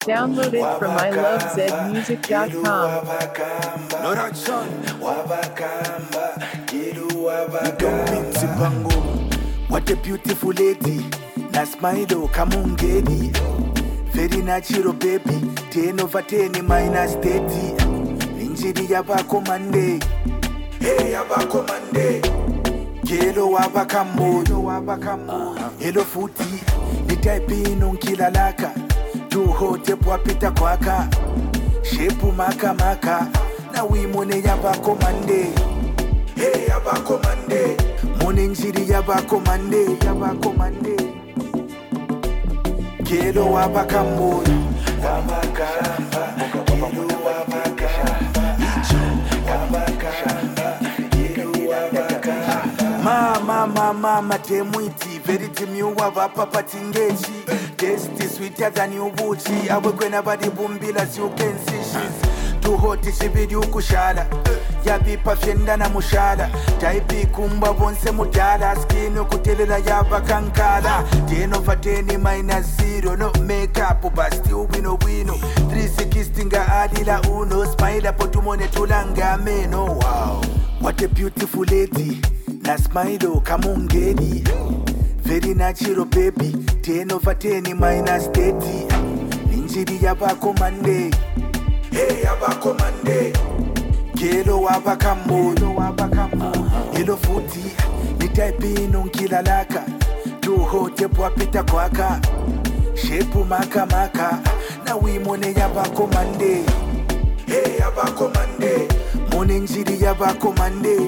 Downloaded from ilovezmusic.com. No that son. Sipango. What a beautiful lady. Na smile kamungedi. Very natural baby. 10 over 10 minus 30. Ninjiri yabako mande. Hey yabako mande. Kelo wabakamo. Hello futi. Nitaipi kila laka. Tuhote pwapita kwaka. Shepu maka maka. Na wimone yabako mande. Hey yabako mande. Mone njiri yabako mande. Kelo wabakamo. Wabakamba. Kelo wabakamba. Mama temuiti. Verity miuwa vapa patingechi. Tasty sweeter than you buchi. Awe kwena badi bumbila as you can see she's too hot chibidi ukushala. Yabi pafyenda na mushala. Taipi kumba bonse mudala. Skin ukutelela yaba kankala. 10 over 10 minus 0. No makeup but still wino. 360 nga adila uno. Smile potumone tulanga meno. Wow, what a beautiful lady. Na smile kamungedi. Very natural baby. 10 over 10 minus 30. Ninjiri yabako mande. Hey yabako mande. Kelo wabakamo. Hello futi. Nitaipi kila laka. Tuhote pwapita kwaka. Shepu maka maka. Na wimone yabako mande. Hey yabako mande. Mone njiri yabako mande.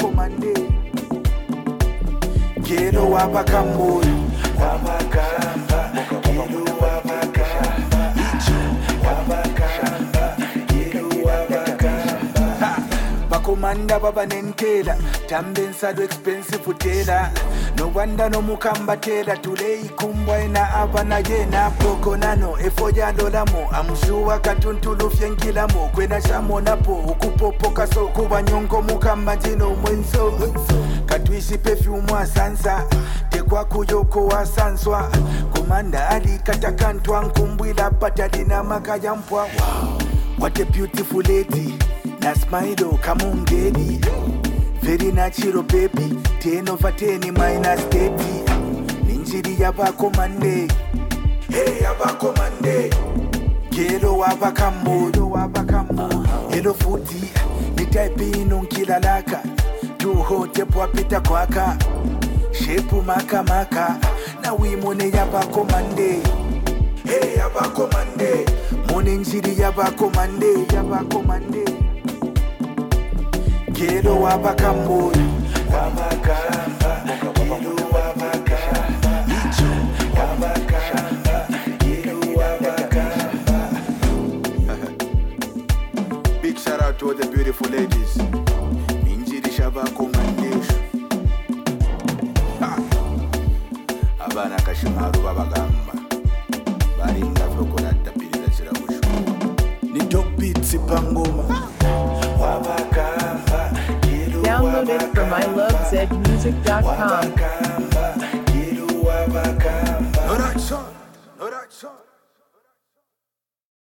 Kelo wabakamo. Wabakamba. Kelo wabakamba. Wabakamba. Kelo wabakamba. Bakomanda baba nentela. Tambensa do expensive utela. No wonder no mukamba tela. Tulei kumbwa ena abana yena. Poko nano efoya lolamo. Amshuwa katuntulu fyenkilamo. Kwena shamo napo. Ukupopo kaso kuwa nyongo mukamba jino mwenso. Katwishi perfume wa sansa. Tekwa kuyoko wa sanswa. Kumanda ali katakantwa. Nkumbwila patadina makaya mpwa. Wow, what a beautiful lady. Na smile kamungedi. Very natural baby. 10 over 10 minus 30. Ninjiri yabako mande. Hey yabako mande. Kelo wabakamo. Hello futi. Nitaipi kila laka. Tuhote pwapita kwaka. Shepu maka maka. Na wimone yabako mande. Hey yabako mande. Mone njiri yabako mande. Kelo wabakamo. Wabakamba. Kelo wabakamba. Wabakamba. Kelo wabakamba. Big shout out to all the beautiful ladies. Minjiri shabako mandeshu. Abana kashimaru babagamba. Baringa flokola tapiriza chiramushu. Ni dog beats ipangoma. Downloaded from ilovezmusic.com. No that son.